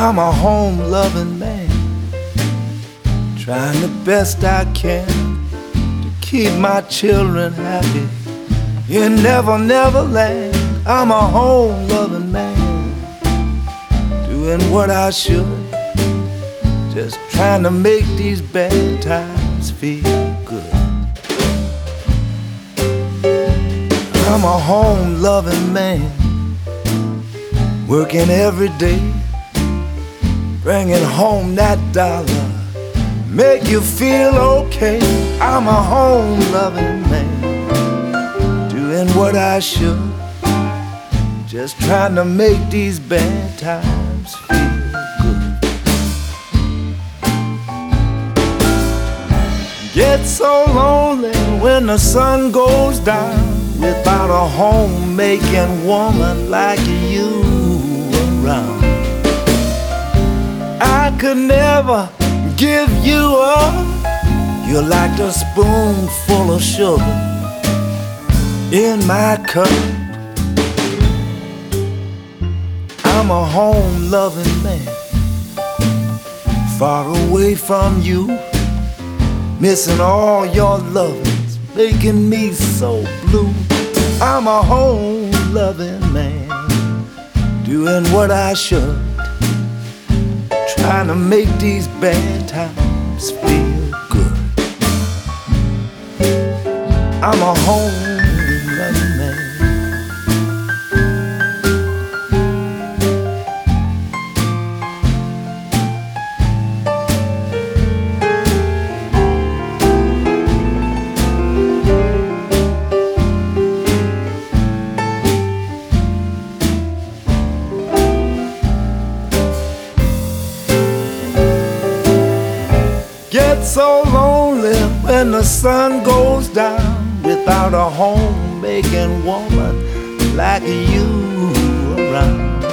I'm a home-loving man, trying the best I can to keep my children happy in Never Never Land. I'm a home-loving man, doing what I should, just trying to make these bad times feel good. I'm a home-loving man, working every day, bringing home that dollar, make you feel okay. I'm a home-loving man, doing what I should, just trying to make these bad times feel good. Get so lonely when the sun goes down, without a home-making woman like you around. I could never give you up. You're like a spoonful of sugar in my cup. I'm a home-loving man, far away from you, missing all your lovings, making me so blue. I'm a home-loving man, doing what I should, trying to make these bad times feel good. I'm a home-loving man. Get so lonely when the sun goes down, without a home-making woman like you around.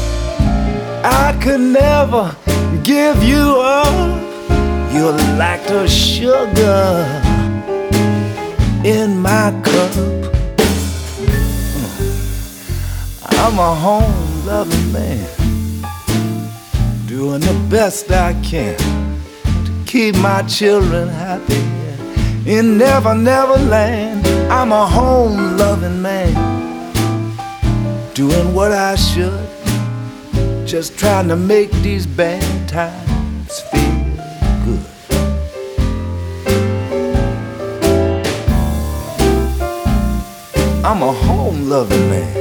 I could never give you up. You're like the sugar in my cup. I'm a home-loving man, doing the best I can, keep my children happy in Never Never Land. I'm a home-loving man, doing what I should, just trying to make these bad times feel good. I'm a home-loving man.